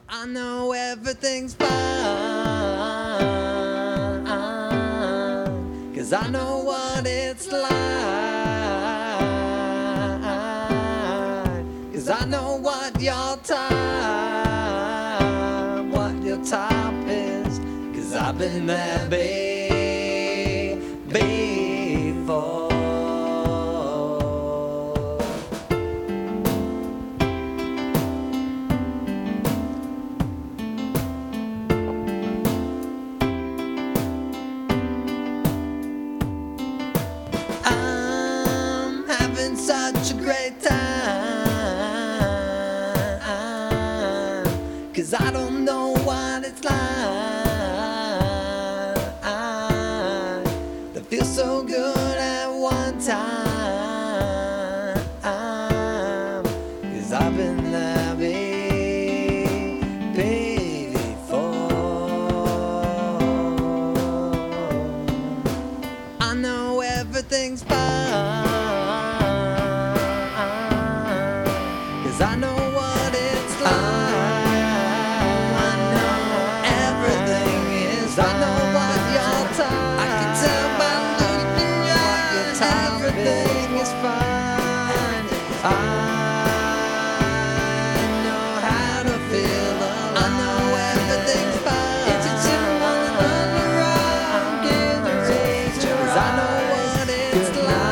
I know everything's fine, 'cause I know what it's like, 'cause I know what your type is, 'cause I've been there, before. I'm having such a great time, 'cause I don't know what it's like. That feels so good at one time, 'cause I've been there before. I know everything's fine, 'cause I know what it's like. I know everything is fine. I know what your type. I can tell by looking in your eyes. Everything is fine. I know how to feel alive. I know everything's fine. It's a simple and around, give and take, 'cause I know what it's like.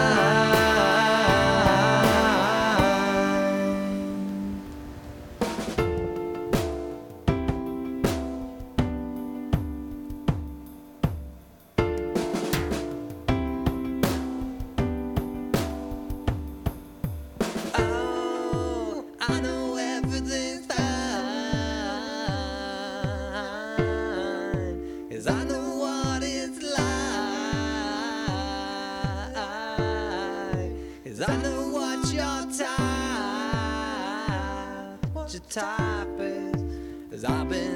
Oh, I know everything's fine, 'cause I know what it's like, 'cause I know what your type is, 'cause I've been